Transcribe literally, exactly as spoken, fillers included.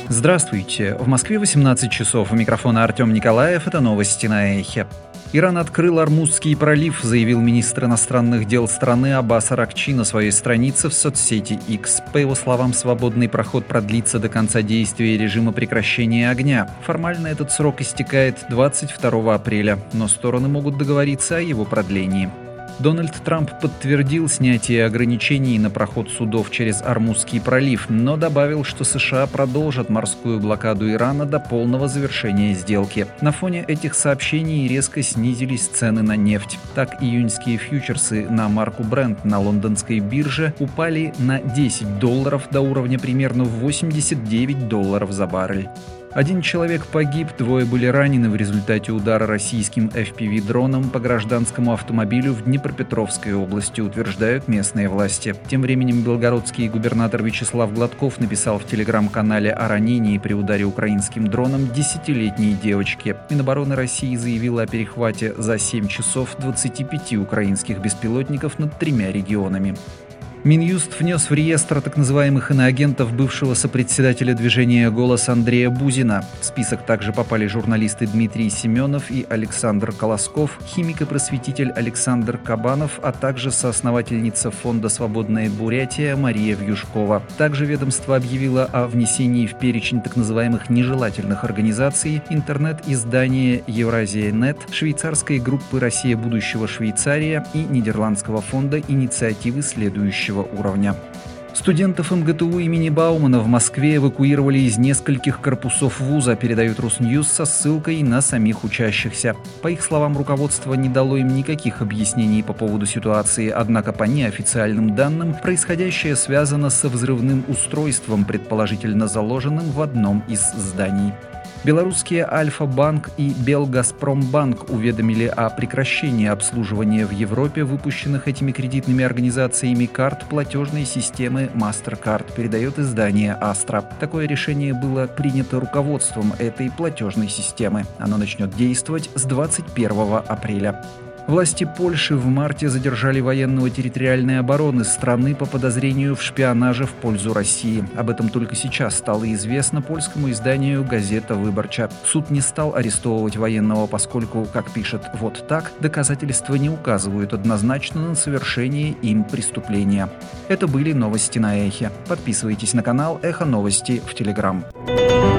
Здравствуйте. В Москве восемнадцать часов. У микрофона Артем Николаев. Это новости на Эхе. Иран открыл Ормузский пролив, заявил министр иностранных дел страны Аббас Аракчи на своей странице в соцсети X. По его словам, свободный проход продлится до конца действия режима прекращения огня. Формально этот срок истекает двадцать второго апреля, но стороны могут договориться о его продлении. Дональд Трамп подтвердил снятие ограничений на проход судов через Ормузский пролив, но добавил, что США продолжат морскую блокаду Ирана до полного завершения сделки. На фоне этих сообщений резко снизились цены на нефть. Так, июньские фьючерсы на марку Brent на лондонской бирже упали на десять долларов до уровня примерно в восемьдесят девять долларов за баррель. Один человек погиб, двое были ранены в результате удара российским эф пи ви-дроном по гражданскому автомобилю в Днепропетровской области, утверждают местные власти. Тем временем белгородский губернатор Вячеслав Гладков написал в телеграм-канале о ранении при ударе украинским дроном десятилетней девочки. Минобороны России заявила о перехвате за семь часов двадцати пяти украинских беспилотников над тремя регионами. Минюст внес в реестр так называемых иноагентов бывшего сопредседателя движения «Голос» Андрея Бузина. В список также попали журналисты Дмитрий Семенов и Александр Колосков, химик и просветитель Александр Кабанов, а также соосновательница фонда «Свободная Бурятия» Мария Вьюшкова. Также ведомство объявило о внесении в перечень так называемых нежелательных организаций интернет-издания «Евразия.нет», швейцарской группы «Россия будущего Швейцария» и нидерландского фонда «Инициативы следующего уровня». Студентов эм гэ тэ у имени Баумана в Москве эвакуировали из нескольких корпусов вуза, передает Русньюз со ссылкой на самих учащихся. По их словам, руководство не дало им никаких объяснений по поводу ситуации, однако по неофициальным данным происходящее связано со взрывным устройством, предположительно заложенным в одном из зданий. Белорусские Альфа-банк и Белгазпромбанк уведомили о прекращении обслуживания в Европе выпущенных этими кредитными организациями карт платежной системы MasterCard, передает издание Астра. Такое решение было принято руководством этой платежной системы. Оно начнет действовать с двадцать первого апреля. Власти Польши в марте задержали военного территориальной обороны страны по подозрению в шпионаже в пользу России. Об этом только сейчас стало известно польскому изданию «Газета Выборча». Суд не стал арестовывать военного, поскольку, как пишет «Вот так», доказательства не указывают однозначно на совершение им преступления. Это были новости на Эхе. Подписывайтесь на канал Эхо Новости в Телеграм.